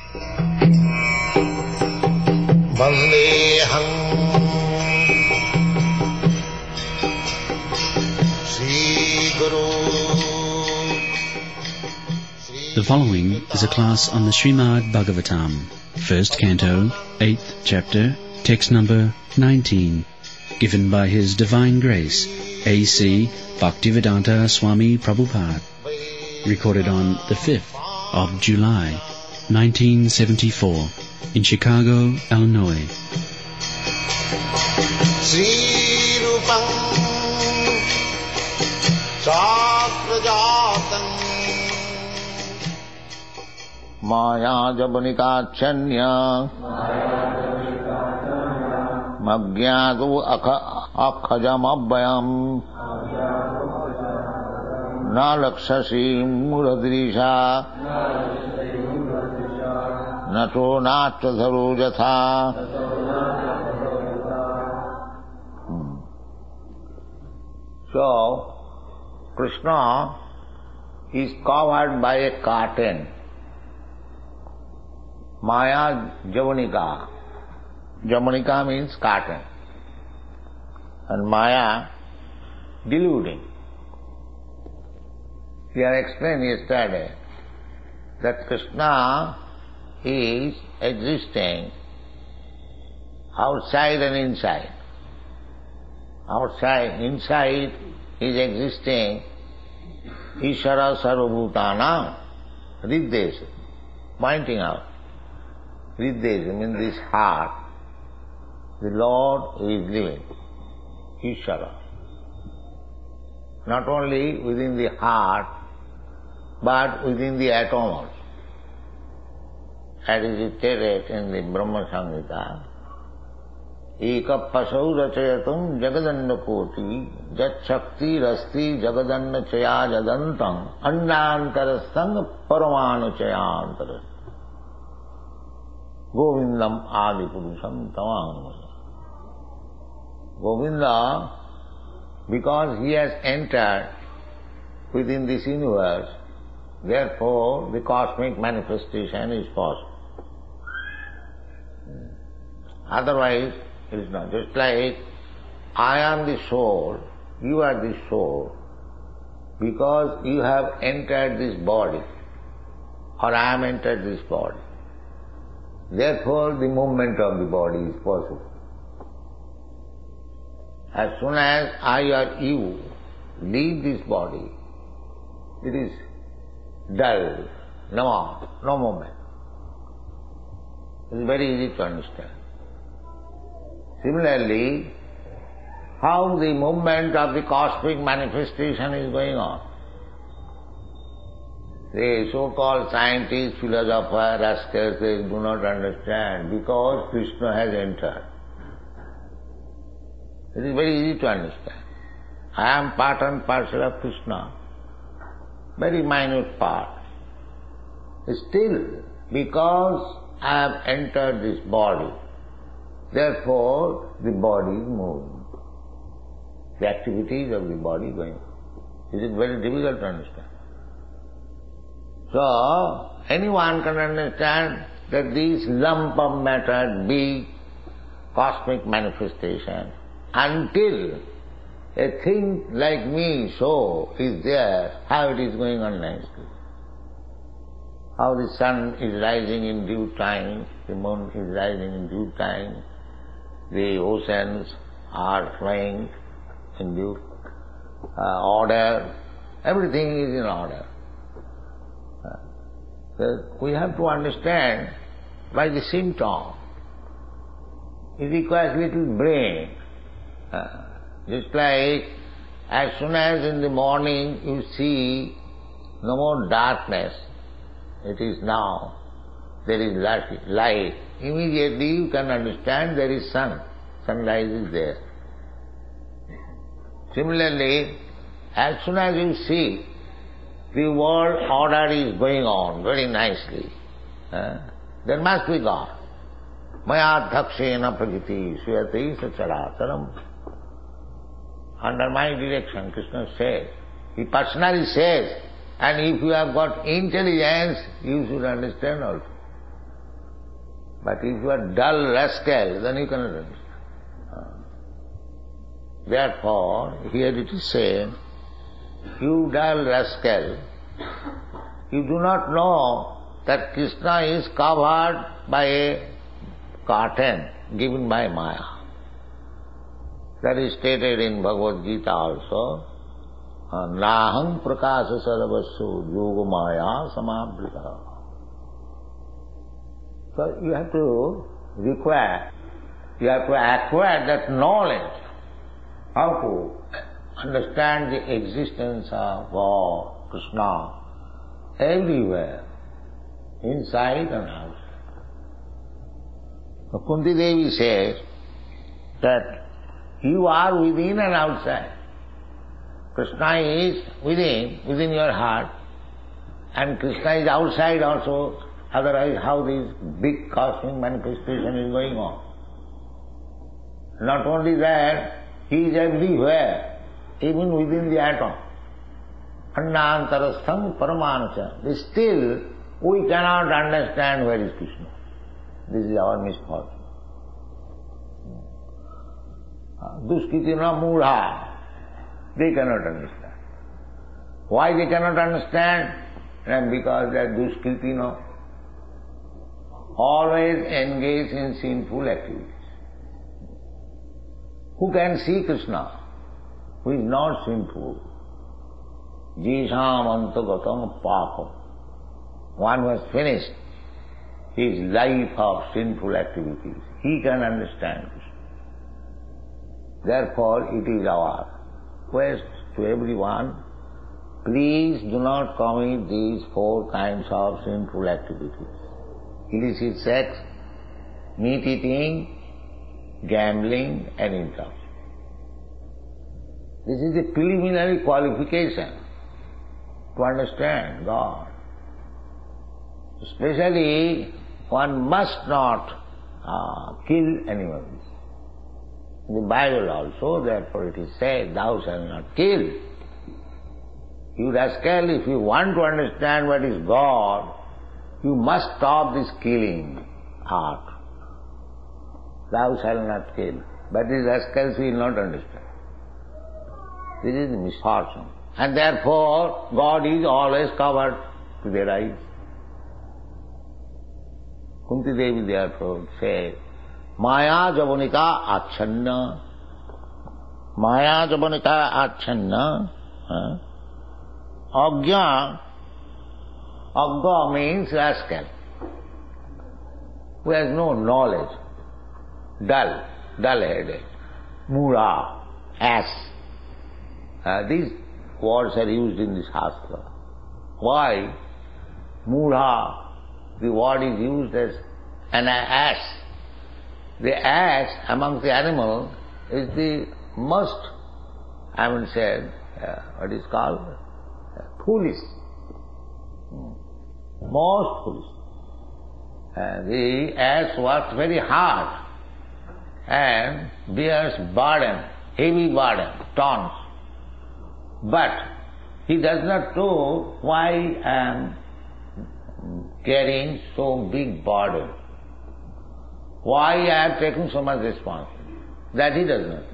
Vandeham Sri Guru. The following is a class on the Srimad Bhagavatam, first canto, 8th chapter, text number 19, given by His Divine Grace, A.C. Bhaktivedanta Swami Prabhupada, recorded on the 5th of July, 1974, in Chicago, Illinois. Sri Rupam Sakrajatam Maya Jabanikachanya Magyadu Akhajam Abbayam Nalakshasi Muradrisha Nato Natradharu Jatha. So, Krishna is covered by a curtain. Maya Javanika. Javanika means curtain. And Maya, deluding. We have explained yesterday that Krishna is existing outside and inside. Outside, inside is existing Ishara Sarvabhutana, Riddesa, pointing out. Riddesa means this heart, the Lord is living, Ishara. Not only within the heart, but within the atom also. As is stated in the Brahma Samhita, Eka pasau rachayatum jagadanna koti jat shakti rasti jagadanna chaya jadantam andantarasang paramanu chayantaras Govindam adipurusham tamam. Govinda, because he has entered within this universe, therefore the cosmic manifestation is possible. Otherwise, it is not. Just like I am the soul, you are the soul, because you have entered this body, or I am entered this body. Therefore, the movement of the body is possible. As soon as I or you leave this body, it is dull, no movement. It is very easy to understand. Similarly, how the movement of the cosmic manifestation is going on. The so-called scientists, philosophers, rascals, they do not understand because Krishna has entered. It is very easy to understand. I am part and parcel of Krishna, very minute part. Still, because I have entered this body, therefore the body is moving. The activities of the body going on. Is it very difficult to understand? So, anyone can understand that this lump of matter, big cosmic manifestation, until a thing like me, so, is there, how it is going on nicely. How the sun is rising in due time, the moon is rising in due time, the oceans are flowing in due order, everything is in order. We have to understand by the symptom. It requires little brain. Just like as soon as in the morning you see no more darkness, it is now, there is light. Immediately you can understand there is sun. Sunrise is there. Similarly, as soon as you see the world order is going on very nicely, there must be God. Maya dhakshena pragiti suyati sacharacharam. Under my direction, Krishna says. He personally says, and if you have got intelligence, you should understand also. But if you are dull rascal, then you cannot understand. Therefore, here it is said, you dull rascal, you do not know that Krishna is covered by a curtain given by Maya. That is stated in Bhagavad Gita also. Naham prakasa sarvasya yoga maya samavrita. So you have to acquire that knowledge, how to understand the existence of God, Krishna, everywhere, inside and outside. So Kunti Devi says that you are within and outside. Krishna is within your heart, and Krishna is outside also. Otherwise, how this big cosmic manifestation is going on? Not only that, he is everywhere, even within the atom. Annantarastham paramanasa. Still, we cannot understand where is Krishna. This is our misfortune. Duskitina mudha. They cannot understand. Why they cannot understand? Because they are duskritina, always engaged in sinful activities. Who can see Krishna who is not sinful? Jisham antagatam papam. One who has finished his life of sinful activities, he can understand Krishna. Therefore, it is our request to everyone, please do not commit these 4 kinds of sinful activities. Illicit sex, meat eating, gambling and intoxication. This is the preliminary qualification to understand God. Especially, one must not kill animals. In the Bible also, therefore it is said, thou shalt not kill. You rascal, if you want to understand what is God, you must stop this killing art. Thou shalt not kill. But these rascals will not understand. This is the misfortune. And therefore, God is always covered to their eyes. Kunti Devi therefore said, Maya javanika achanna. Maya javanika achanna. Agga means rascal, who has no knowledge, dull-headed. Mura, ass. These words are used in the Shastra. Why? Mura, the word is used as an ass. The ass amongst the animals is the most, what is called? Foolish. Most foolish. The ass works very hard and bears burden, heavy burden, tons. But he does not know why I am carrying so big burden. Why I have taken so much responsibility. That he does not know.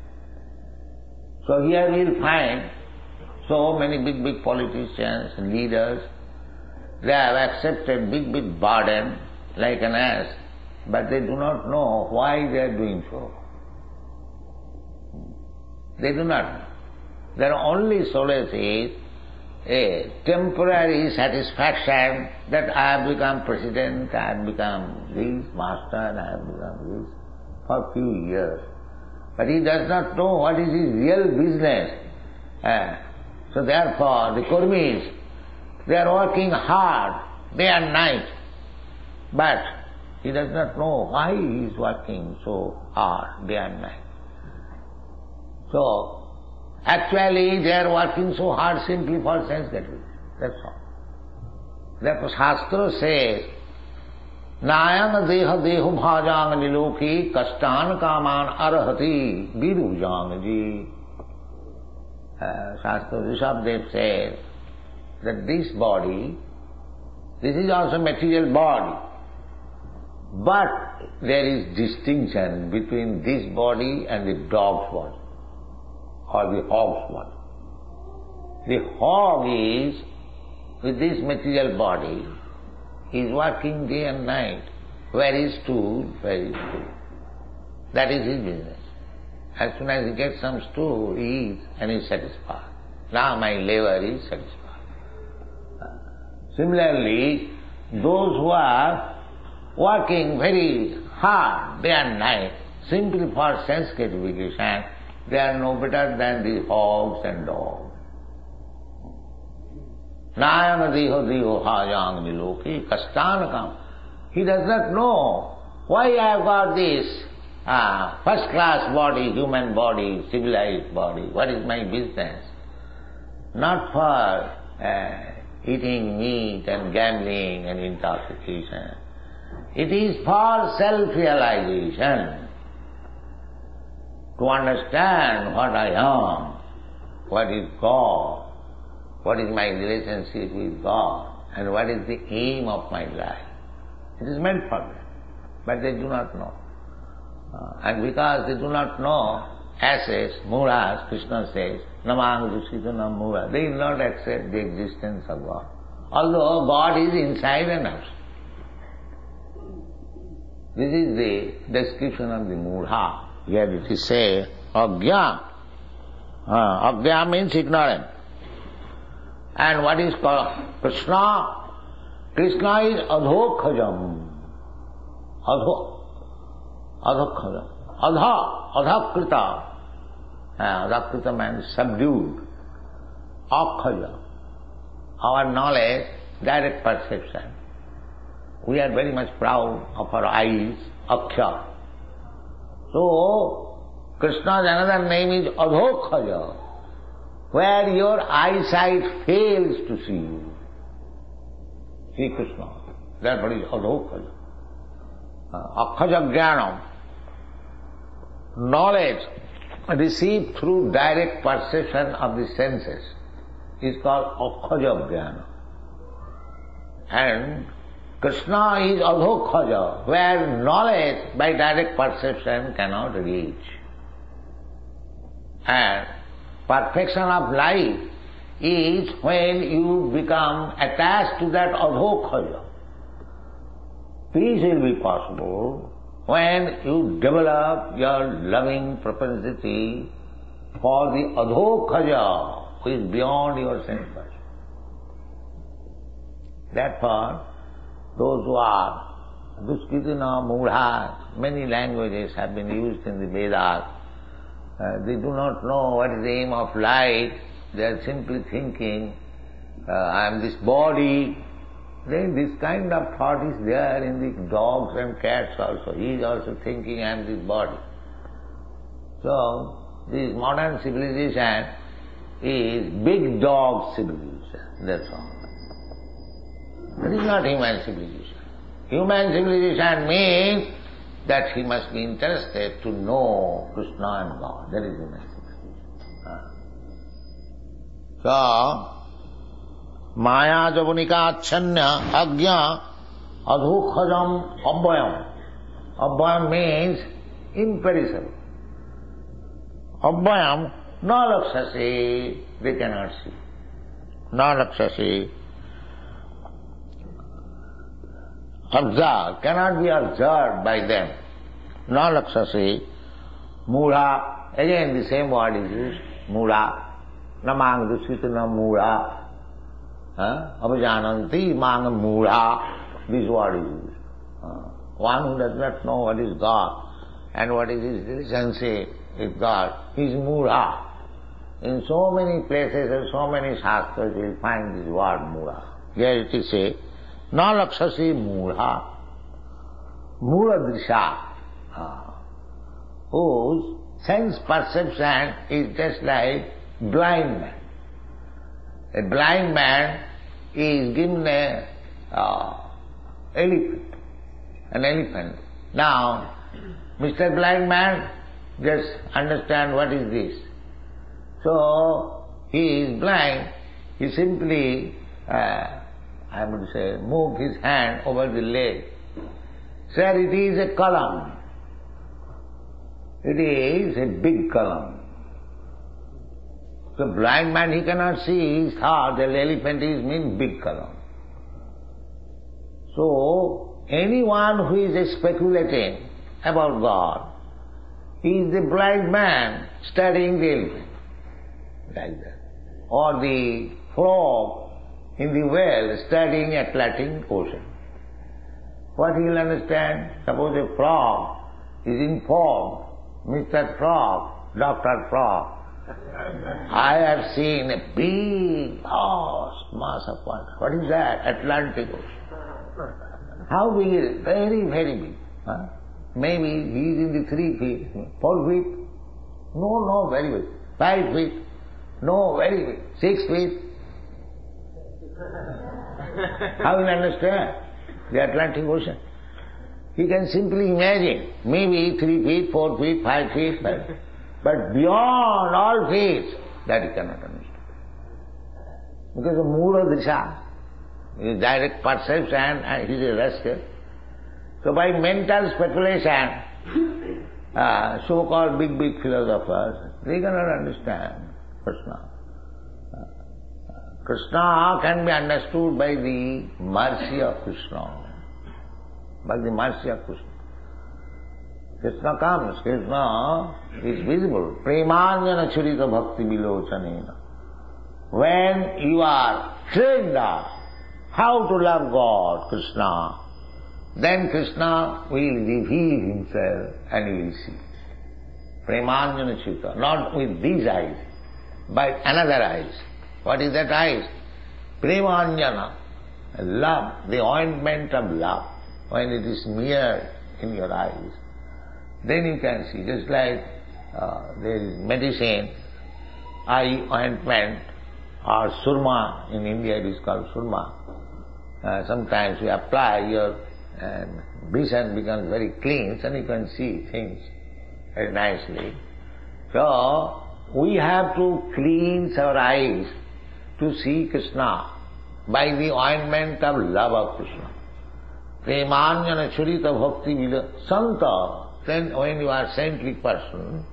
So here we will find so many big politicians, leaders, they have accepted big burden like an ass, but they do not know why they are doing so. They do not know. Their only solace is a temporary satisfaction that I have become president, I have become this master, and I have become this for a few years. But he does not know what is his real business. So therefore, the Kurmis, they are working hard, day and night. But he does not know why he is working so hard, day and night. So, actually they are working so hard simply for sense gratification. That's all. Therefore Shastra says, Nayang deha dehu bhajang niloki kastan kaman arahati virujang ji. Shastra Rishabdev says that this body, this is also material body. But there is distinction between this body and the dog's body or the hog's body. The hog is, with this material body, is working day and night. Where is stool? Where is stool? That is his business. As soon as he gets some stool, he eats and is satisfied. Now my liver is satisfied. Similarly, those who are working very hard day and night simply for sense gratification, they are no better than the hogs and dogs. Nayana diho diho hajang niloki kastanakam. He does not know why I have got this first class body, human body, civilized body. What is my business? Not for eating meat and gambling and intoxication. It is for self-realization, to understand what I am, what is God, what is my relationship with God, and what is the aim of my life. It is meant for them, but they do not know. And because they do not know, asses, muras, Krishna says, namang dusitanam mura, they will not accept the existence of God. Although God is inside and outside. This is the description of the mudha. Here it is said, agya. Agya means ignorant. And what is called Krishna? Krishna is adhokhajam. Adhokhajam. Adhakrita. Adhakrita means subdued. Akhaja. Our knowledge, direct perception. We are very much proud of our eyes, akhya. So, Krishna's another name is adhokhaja, where your eyesight fails to see you. See Krishna. Therefore is adhokhaja. Akhaja jnanam. Knowledge received through direct perception of the senses is called akhaja jnana. And Krishna is adhokhaja, where knowledge by direct perception cannot reach. And perfection of life is when you become attached to that adhokhaja. Peace will be possible when you develop your loving propensity for the adhokhaja, who is beyond your sense perception. Therefore, those who are duskitina, mudha, many languages have been used in the Vedas. They do not know what is the aim of life. They are simply thinking, I am this body. Then this kind of thought is there in the dogs and cats also. He is also thinking, I am this body. So, this modern civilization is big dog civilization, that's all. That is not human civilization. Human civilization means that he must be interested to know Krishna and God. That is human civilization. So, Maya javanika achanya agya adhokhajam abhayam. Abhayam means imperishable. Abhayam na lakshasi, they cannot see. Na lakshasi. Observed, cannot be observed by them. Na lakshasi. Mudha, again the same word is used. Mudha. Namang dusitana mudha. Abhijananti mang mudha. This word is used. One who does not know what is God and what is his relationship with God is mudha. In so many places and so many shastras you will find this word mudha. Here it is said, na lakshasi mudha. Mudha drisha. Whose sense perception is just like blind man. A blind man is given an elephant. Now, Mr. Blind Man, just understand what is this. So, he is blind, he simply, I would say, moved his hand over the leg. Sir, it is a column. It is a big column. The blind man, he cannot see, he thought the elephant is mean big column. So, anyone who is speculating about God is the blind man studying the elephant, like that. Or the frog in the well studying Atlantic Ocean. What he will understand? Suppose a frog is informed, Mr. Frog, Dr. Frog, I have seen a big, vast mass of water. What is that? Atlantic Ocean. How big is it? Very, very big. Huh? Maybe he is in the 3 feet, 4 feet. No, very big. 5 feet. No, very big. 6 feet. How will you understand the Atlantic Ocean? He can simply imagine, maybe 3 feet, 4 feet, 5 feet, but beyond all feet, that he cannot understand. Because the Mula Drisha is direct perception and he is a rascal. So by mental speculation, so-called big philosophers, they cannot understand Krishna. Krishna can be understood by the mercy of Krishna. By the mercy of Krishna. Krishna comes, Krishna is visible. Premanjana churita bhakti vilochanena. When you are trained up how to love God, Krishna, then Krishna will reveal himself and you will see. Premanjana churita, not with these eyes, by another eyes. What is that eyes? Premanjana, love, the ointment of love. When it is smeared in your eyes, then you can see. Just like there is medicine, eye ointment or surma, in India it is called surma. Sometimes you apply your vision becomes very clean and you can see things very nicely. So, we have to cleanse our eyes to see Krishna by the ointment of love of Krishna. Premanjana churita bhakti vila santa. Then when you are saintly person,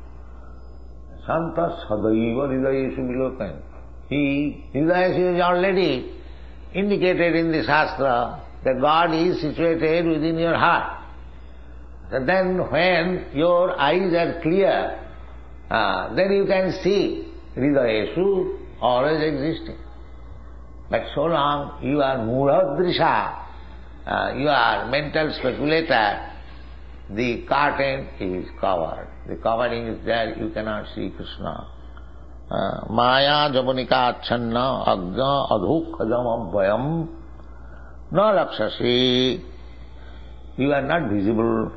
santa sadaiva hridayeshu vilokan. Hridayeshu is already indicated in the Shastra that God is situated within your heart. So then when your eyes are clear, then you can see hridayeshu always existing. But so long you are Mula-drisha, you are mental speculator, the curtain is covered. The covering is there, you cannot see Krishna. Maya javanika achanna agna adhukha jamabhayam na lakshasi. You are not visible,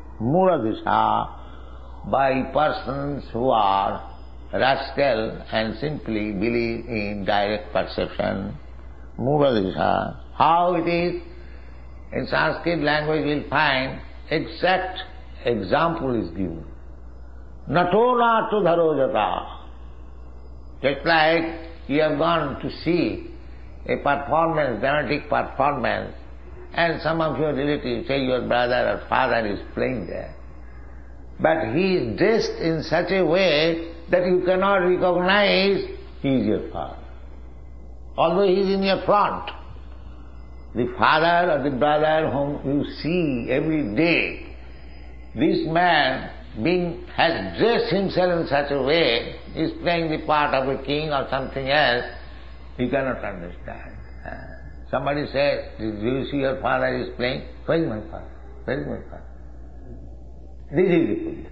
Mula-drisha, by persons who are rascal and simply believe in direct perception. Mula-drisha. How it is? In Sanskrit language we'll find exact example is given. Nato natu dharojata. Just like you have gone to see a performance, dramatic performance, and some of your relatives, say your brother or father is playing there. But he is dressed in such a way that you cannot recognize he is your father. Although he is in your front. The father or the brother whom you see every day, this man has dressed himself in such a way, is playing the part of a king or something else, you cannot understand. Somebody says, do you see your father is playing? Where is my father? Where is my father? This is the point.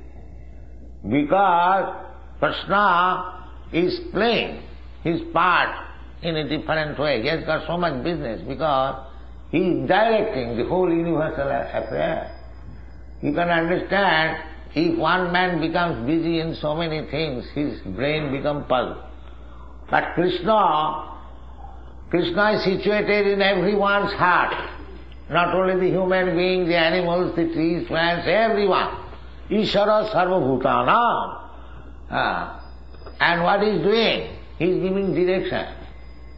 Because Krishna is playing his part in a different way. He has got so much business because he is directing the whole universal affair. You can understand, if one man becomes busy in so many things, his brain becomes puzzled. But Krishna is situated in everyone's heart. Not only the human beings, the animals, the trees, plants, everyone. Ishara sarva bhutana. And what he is doing? He is giving direction.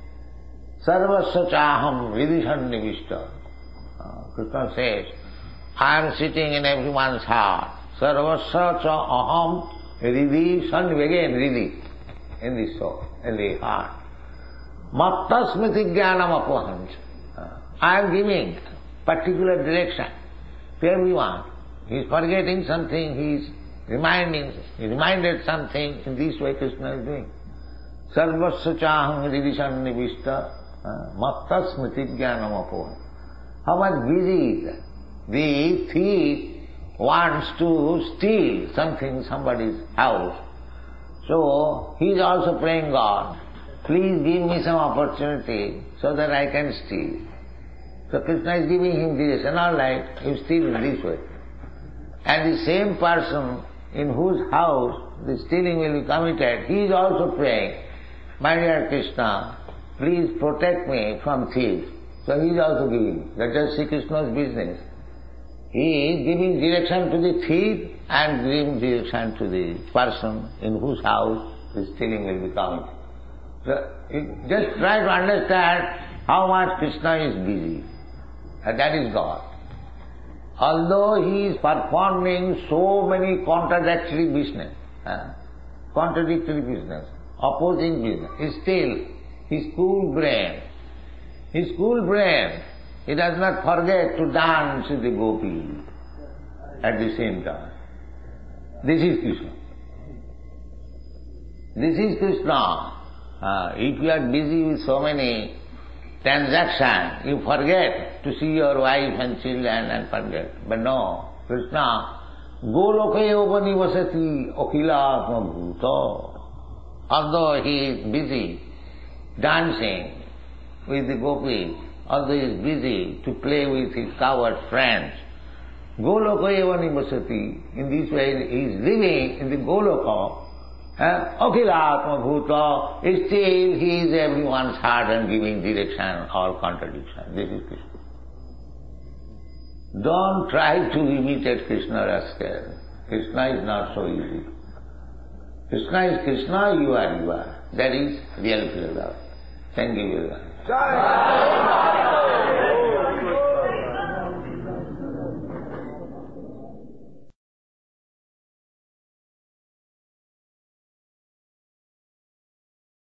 Sarvasya chaham vidishan nivishta. Krishna says, I am sitting in everyone's heart. Sarvasya cha aham hridi, son again hridi, in the soul, in the heart. Matta smriti jnanam apohanch. I am giving particular direction to everyone. He is forgetting something, he is reminded something, in this way Krishna is doing. Sarvasya chaham hridi sannivishta matta smriti jnanam apohanch. How much busy is that? The thief wants to steal something, somebody's house. So, he is also praying God, please give me some opportunity so that I can steal. So Krishna is giving him direction, all right, you steal in this way. And the same person in whose house the stealing will be committed, he is also praying, my dear Krishna, please protect me from thieves. So he is also giving. That is Sri Krishna's business. He is giving direction to the thief and giving direction to the person in whose house the stealing will be committed. So just try to understand how much Krishna is busy. And that is God. Although he is performing so many contradictory business, opposing business, still his cool brain, he does not forget to dance with the gopis at the same time. This is Krishna. This is Krishna. If you are busy with so many transactions, you forget to see your wife and children and forget. But no, Krishna, Goloke Yovani Vasati Akhilatma Bhuta. Although he is busy dancing with the gopis, although he is busy to play with his coward friends, Goloka Yevani Vasati, in this way he is living in the Goloka, Akhilatma Bhuta, still he is everyone's heart and giving direction or contradiction. This is Krishna. Don't try to imitate Krishna, rascal. Krishna is not so easy. Krishna is Krishna, you are. That is real philosophy. Thank you very much.